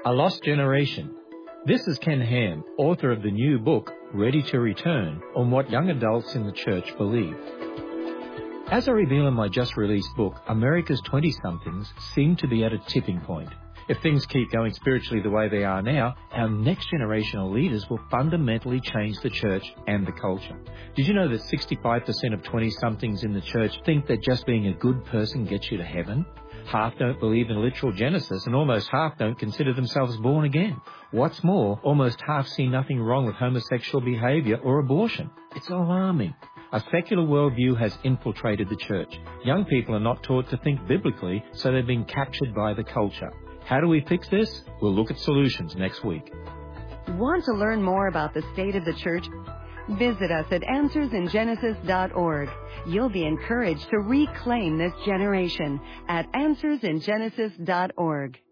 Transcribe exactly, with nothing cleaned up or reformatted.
A Lost Generation. This is Ken Ham, author of the new book, Ready to Return, on what young adults in the church believe. As I reveal in my just-released book, America's twenty-somethings seem to be at a tipping point. If things keep going spiritually the way they are now, our next generation of leaders will fundamentally change the church and the culture. Did you know that sixty-five percent of twenty-somethings in the church think that just being a good person gets you to heaven? Half don't believe in literal Genesis, and almost half don't consider themselves born again. What's more, almost half see nothing wrong with homosexual behavior or abortion. It's alarming. A secular worldview has infiltrated the church. Young people are not taught to think biblically, so they've been captured by the culture. How do we fix this? We'll look at solutions next week. Want to learn more about the state of the church? Visit us at answers in genesis dot org. You'll be encouraged to reclaim this generation at answers in genesis dot org.